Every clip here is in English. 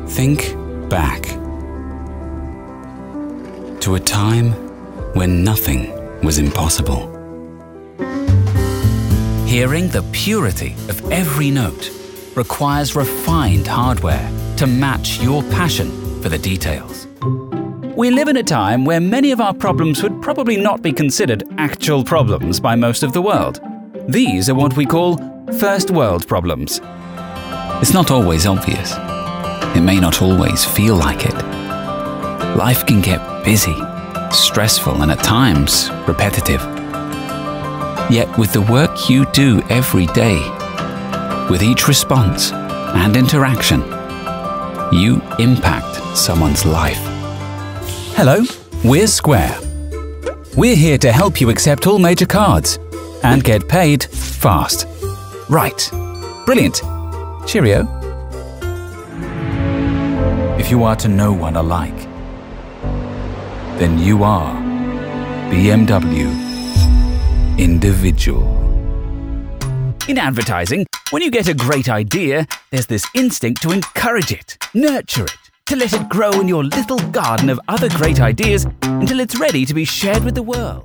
Think back to a time when nothing was impossible. Hearing the purity of every note requires refined hardware to match your passion for the details. We live in a time where many of our problems would probably not be considered actual problems by most of the world. These are what we call first world problems. It's not always obvious. It may not always feel like it. Life can get busy, stressful, and at times repetitive. Yet with the work you do every day, with each response and interaction, you impact someone's life. Hello, we're Square. We're here to help you accept all major cards and get paid fast. Right. Brilliant. Cheerio. If you are to no one alike, then you are BMW Individual. In advertising, when you get a great idea, there's this instinct to encourage it, nurture it, to let it grow in your little garden of other great ideas until it's ready to be shared with the world.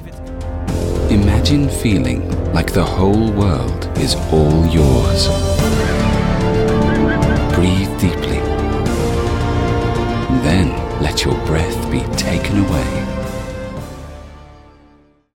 Imagine feeling like the whole world is all yours.